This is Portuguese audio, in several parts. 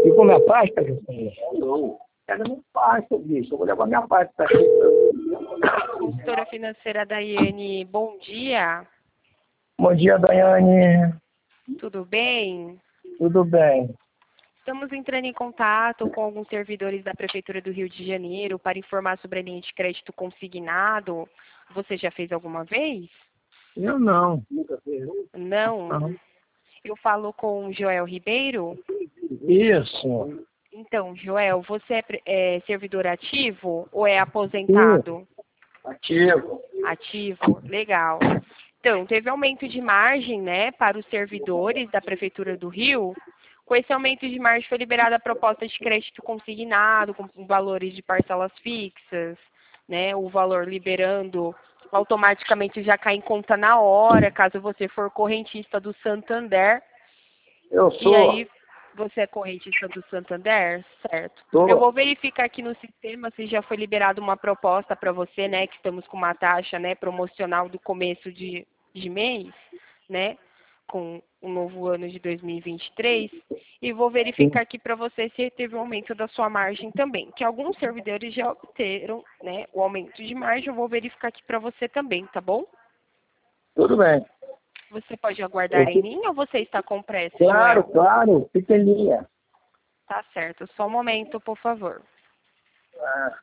Ficou minha pasta, Juscelino? Não. Pega minha pasta, bicho. Eu vou levar minha pasta. Consultora financeira Daiane, bom dia. Bom dia, Daiane. Tudo bem? Tudo bem. Estamos entrando em contato com alguns servidores da Prefeitura do Rio de Janeiro para informar sobre a linha de crédito consignado. Você já fez alguma vez? Eu não. Nunca fiz. Não? Não. Eu falo com o Joel Ribeiro. Isso. Então, Joel, você é servidor ativo ou é aposentado? Ativo. Ativo, legal. Então, teve aumento de margem, né, para os servidores da Prefeitura do Rio. Com esse aumento de margem foi liberada a proposta de crédito consignado, com valores de parcelas fixas, né, o valor liberando automaticamente já cai em conta na hora, caso você for correntista do Santander. Eu sou. E aí, você é correntista do Santander, certo? Tô. Eu vou verificar aqui no sistema se já foi liberada uma proposta para você, né, que estamos com uma taxa, né, promocional do começo de mês, né, com o novo ano de 2023, e vou verificar aqui para você se teve um aumento da sua margem também, que alguns servidores já obteram, né, o aumento de margem. Eu vou verificar aqui para você também, tá bom? Tudo bem. Você pode aguardar em linha ou você está com pressa, Claro, Joel? claro. Fica em linha. Tá certo. Só um momento, por favor. Ah.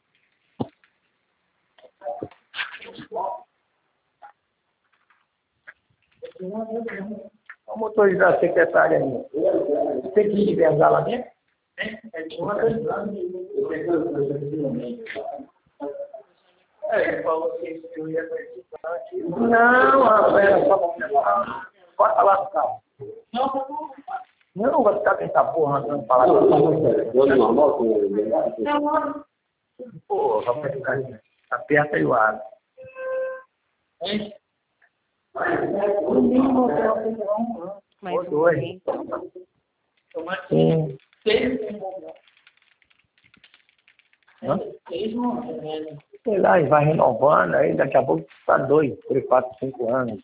Vamos autorizar a secretária aí. Tem que ir lá dentro? Ele falou que eu ia participar aqui. Não, Rafael, só pode falar do carro. Não, vai ficar com essa porra andando pra lá. Pô, vai ficar. Aperta aí o ar. Mais um momento. Sim. Sei lá, e vai renovando, aí daqui a pouco está 2, 3, 4, 5 anos.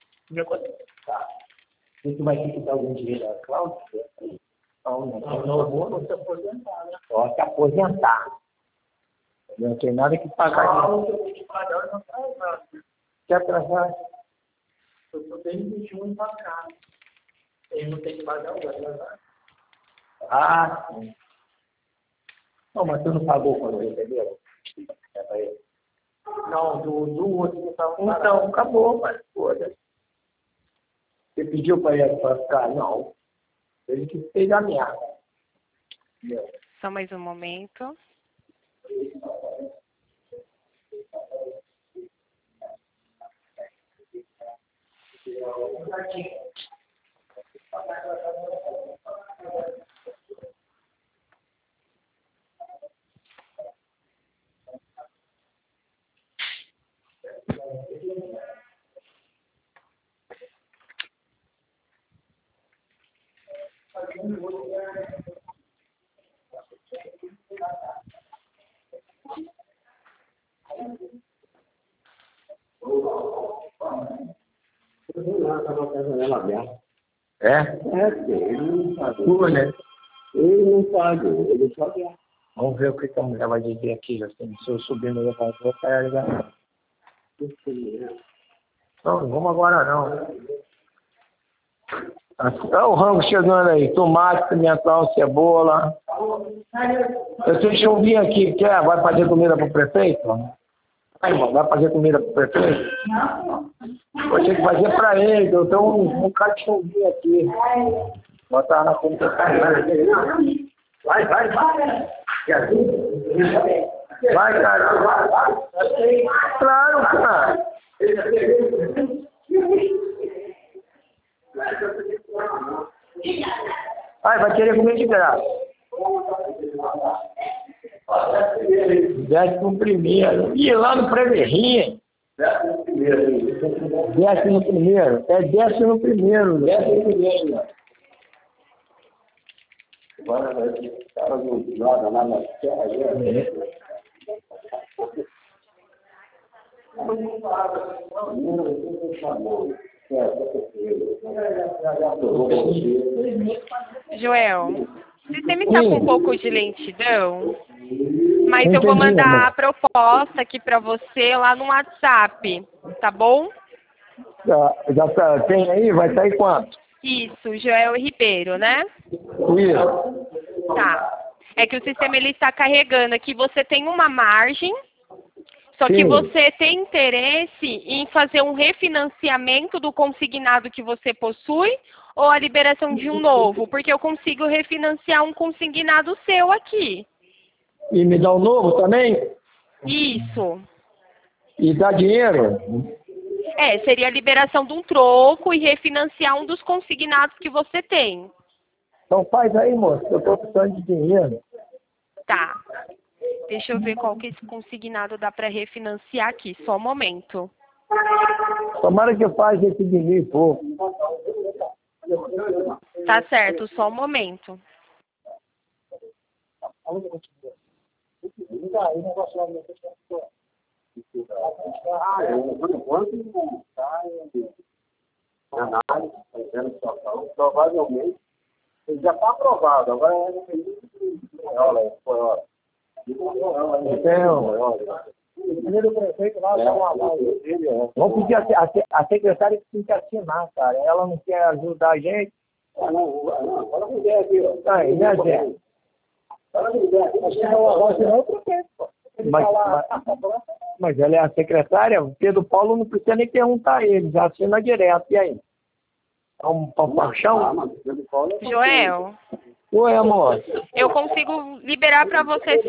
Você vai ter que dar algum dinheiro à Cláudia? Não vou se aposentar, né? Só se aposentar. Não tem nada que pagar. Não tem que pagar, não faz nada. Quer atrasar? Eu estou desde 21 para cá. Ele não tem que pagar o atrasar. Ah, sim. Não, mas você não pagou quando recebeu? Não, do outro que estava parado. Então, acabou, mas foda-se. Você pediu para ele para ficar? Não. Ele que fez a merda. Só mais um momento. É? Ele não pagou, né? Ele não pagou, ele pagou. Vamos ver o que a mulher vai dizer aqui, assim, se eu subir no elevador, vai ligar. Não, vamos agora não. Olha o rango chegando aí, tomate, pimentão, cebola. Vocês vão vir aqui, quer? Vai fazer comida para o prefeito? Vai, irmão, vai fazer comida para o prefeito? Não. Vou ter que fazer para ele, eu tenho um cachorrinho aqui. Botar na comida. Vai. Vai, cara. Claro, cara. Vai querer comer de graça. Desce no primeiro. E lá no Preverrinha. Desce no primeiro. Desce no primeiro. Agora vai ter cara do lado lá na terra. Joel, O sistema está com um pouco de lentidão, mas eu vou Entendi, mandar amor. a proposta aqui para você lá no WhatsApp, tá bom? Já tá, tem aí? Vai sair quanto? Isso, Joel Ribeiro, né? Isso. Tá. É que o sistema ele está carregando aqui, você tem uma margem, só que Sim. você tem interesse em fazer um refinanciamento do consignado que você possui ou a liberação de um novo? Porque eu consigo refinanciar um consignado seu aqui. E me dá o novo também? Isso. E dá dinheiro? É, seria a liberação de um troco e refinanciar um dos consignados que você tem. Então faz aí, moço, eu tô precisando de dinheiro. Tá. Deixa eu ver qual que esse consignado dá para refinanciar aqui. Só um momento. Tomara que faz esse dinheiro, pô. Tá certo, só um momento. Provavelmente, ele já está aprovado. Agora Vamos pedir a secretária que tem que assinar, cara. Ela não quer ajudar a gente. ela não quer aqui, ó. Aí, né, Zé? Ela não quer aqui, Mas ela é a secretária, o Pedro Paulo não precisa nem perguntar a ele, já assina direto. E aí? É um paixão? Joel, Oi, amor. eu consigo liberar para você R$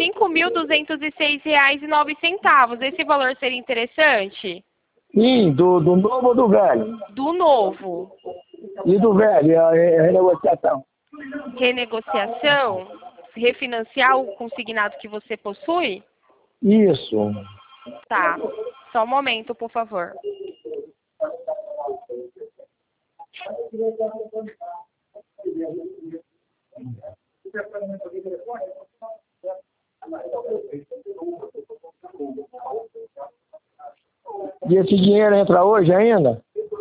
5.206,09. Esse valor seria interessante? Sim, do novo ou do velho? Do novo. E do velho, a renegociação? Renegociação? Refinanciar o consignado que você possui? Isso. Tá. Só um momento, por favor. E esse dinheiro entra hoje ainda?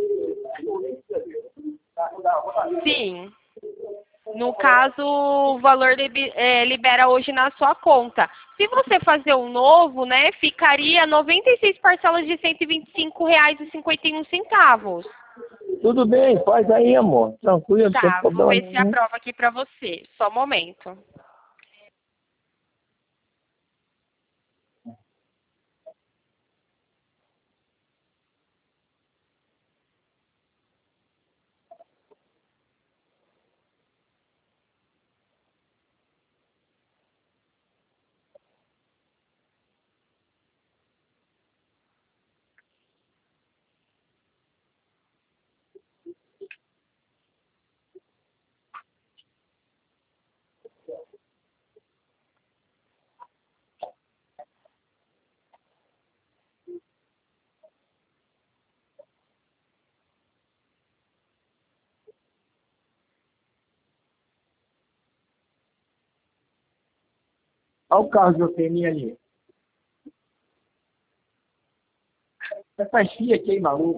Sim. No caso, o valor libera hoje na sua conta. Se você fazer um novo, né, ficaria 96 parcelas de R$ 125,51. Tudo bem, faz aí, amor. Tranquilo, não tem Tá, vou problema ver se nenhum. aprova aqui pra você. Só um momento. Olha o carro de Oceania ali. Essa Fiat aí, maluco.